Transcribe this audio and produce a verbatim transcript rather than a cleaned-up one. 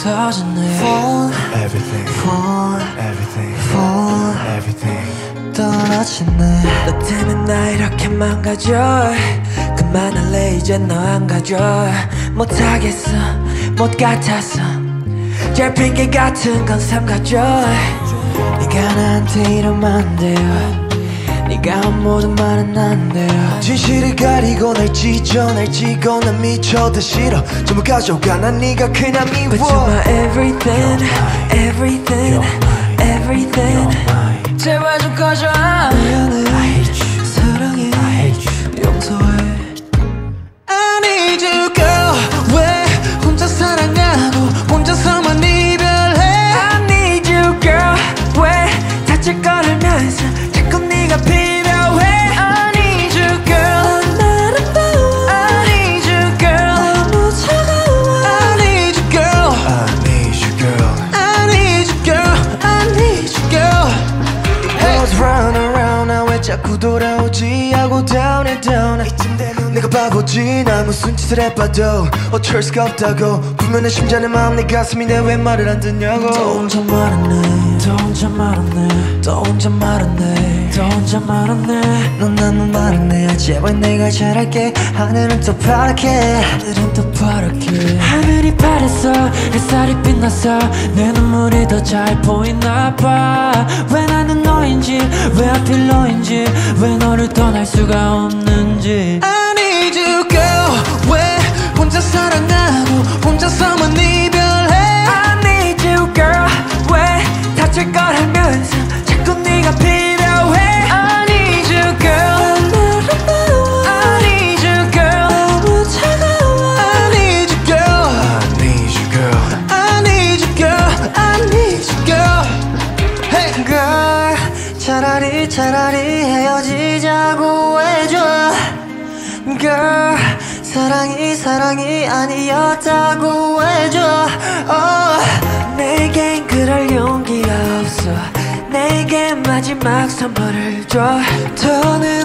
없어졌네. For Everything, for everything, for everything. 떨어지네. 너 때문에 나 이렇게 망가져. 그만할래 이제 너 안 가져. 못하겠어 못 같았어. 잘 핑계 같은 건 삼가져. 네가 나한테 이러면 안 돼요. 네가 한 모든 말은 안 돼요. 진실을 가리고 날 찢어 날 찌고 난 미쳐도 싫어. 전부 가져가 난 네가 그냥 미워. But you're my everything, everything, everything. 제발 좀 꺼져. 미안해 사랑해 용서해. I need you girl. 왜 혼자 사랑하고 혼자서만 이별해. I need you girl. 왜 다칠 걸 알면서 자꾸 네가 필요해. I need you girl. 난 아름다워. I need you girl. 너무 차가워. I need you girl. I need you girl. I need you girl. I need you girl. Girls run around 나 왜 자꾸 돌아오지 하고 down and down. 이쯤 되면 내가 바보지 나 무슨 짓을 해봐도 어쩔 수가 없다고. 분명 내 심장의 마음 내 가슴인데 왜 말을 안 듣냐고. 또 혼자 말았네 또 혼자 말았네 또 혼자 말았네 또 혼자 말았네. 넌 나만 말았네. 제발 내가 잘할게. 하늘은 또 파랗게 하늘은 또 파랗게. 하늘이 파랬어 햇살이 빛났어. 내 눈물이 더 잘 보이나 봐. 왜 나는 너인지 왜 하필 너인지 왜 너를 떠날 수가 없는지. I need you girl. 왜 혼자 사랑하고 혼자서만 이별해. I need you girl. 왜 다칠 걸 알면서 자꾸 네가 필요해. I need you girl. I need you girl. 너무 차가워. I need you girl. I need you girl. I need you girl. I need you girl. Hey girl 차라리 차라리 헤어지자고 해줘. girl 사랑이 사랑이 아니었다고 해줘. oh. 내겐 그럴 용기가 없어. 내게 마지막 선물을 줘. 더는